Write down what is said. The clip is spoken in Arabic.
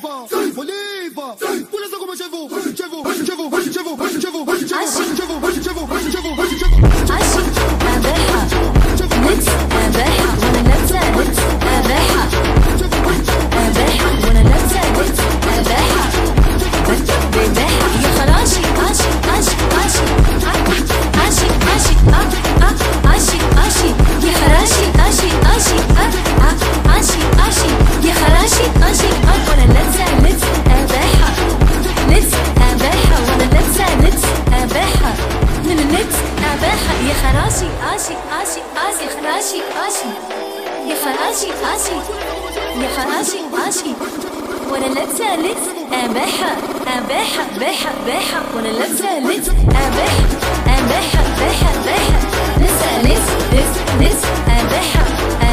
Oliva, vous laissez comme chez vous, chez vous, chez vous, chez vous, chez vous, chez vous, chez vous, chez vous, chez vous, chez vous. عاشق أباحة نت أباحة وأنا نبتة نت أباحة أباحة وأنا نبتة نت أباحة بباحة يا خراشي عاشق عاشق عاشق عاشق عاشق عاشق عاشق يا خراشي عاشق عاشق عاشق عاشق يا خراشي عاشق وأنا نبتة نت أباحة نت أباحة وأنا نبتة نت أباحة من النت أباحة يا خراشي عاشق عاشق عاشق خراشي عاشق يا خراشي عاشق يا خراشي عاشق وأنا لابسة لت أباحة أباحة باحة باحة وأنا لابسة لت أباحة أباحة باحة باحة لسه لت لت لت أباحة